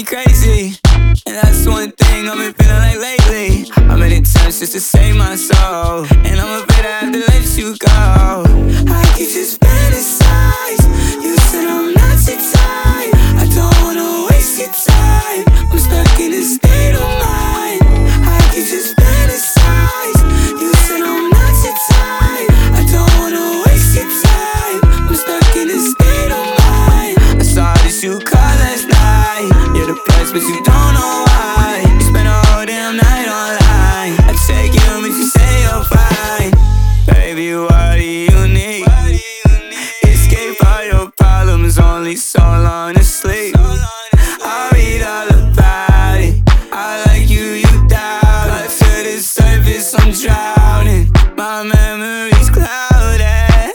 me crazy, and that's one thing I've been feeling like lately. I'm in attempts just to save my soul, and I'm afraid I have to let you go. I could just fantasize. You said I'm not your type. I don't wanna waste your time. I'm stuck in a state of mind. I could just fantasize. You said I'm not your type. I don't wanna waste your time. I'm stuck in a state of mind. I saw that you called last night. You're depressed, but you don't know why. You spent a whole damn night online. I check you, but you say you're fine. Baby, what do you need? Escape all your problems, only so long to sleep. I'll read all about it. I like you, you doubt it. To the surface, I'm drowning. My memory's clouded.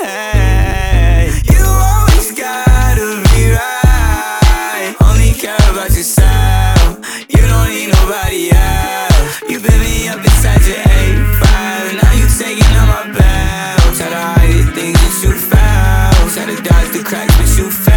You always gotta be right. Only care about yourself. You don't need nobody else. You put me up inside your A5. Now you taking out my belt. Try to hide the things that you found. Try to dodge the cracks, but you fell.